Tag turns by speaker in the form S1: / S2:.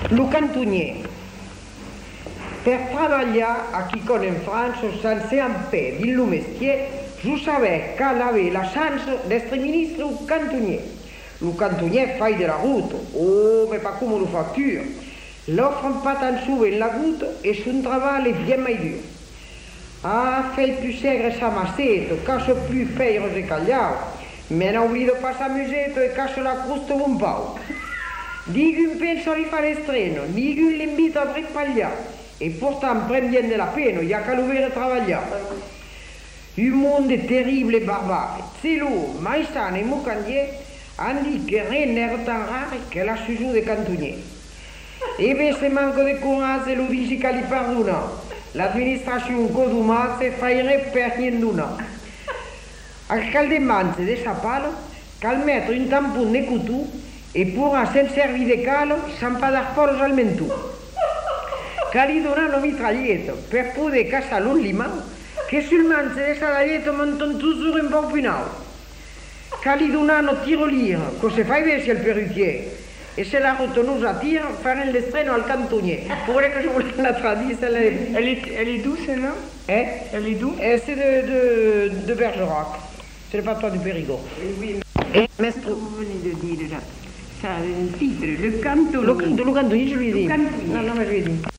S1: Le cantonnier. Per travailler aquí con en France, sense en paix dins le métier, je savais qu'elle avait la chance d'être ministre ou cantonnier. Le cantonnier fait de la route, oh, mais pas comme le facture. L'offre pas tant souvent la goutte et son travail est bien plus dur. Ah, fait plus segre sa massette, cache plus faire et cagliao, mais n'oublie pas sa musette et cache la croûte un pau. Ningún pensa di fare estreno, ningún l'invita a brepagliare, e pourtant prend bien de la peine, il y a qu'à l'ouvrir et travailler. Un monde terrible et barbare, c'est lourd, maïstan et moucandier, on dit que rien n'est tant rare que la sujo de cantonnier. Et bien, ce manque de courage, le dit qu'elle y pardonne. L'administration Goduma se faillerait per nienduna. Alcalde manse de sa palo, cal mettre un tampon de couteau, et pourra se'n servir de calo sans pas dar poros al mentú. Cal y donar lo mitralleto per poder caçar l'un limau, que sul manse de sa galleto monton toujours un bon pinau. Cal y donar no tirolier, que se fa ver si el perruquier, et se la route nous attire, faire l'estreno al cantonnier. Pour que je voulais la traduire,
S2: elle est douce, non?
S1: Hein?
S2: Elle est douce?
S1: C'est de Bergerac. C'est le patron du Périgord.
S2: Oui,
S1: mais
S2: ce que vous venez de dire là, ça a un titre, le cantonnier.
S1: Le cantonnier, je lui ai dit.
S2: Le cantonnier.
S1: Non, mais je lui ai dit.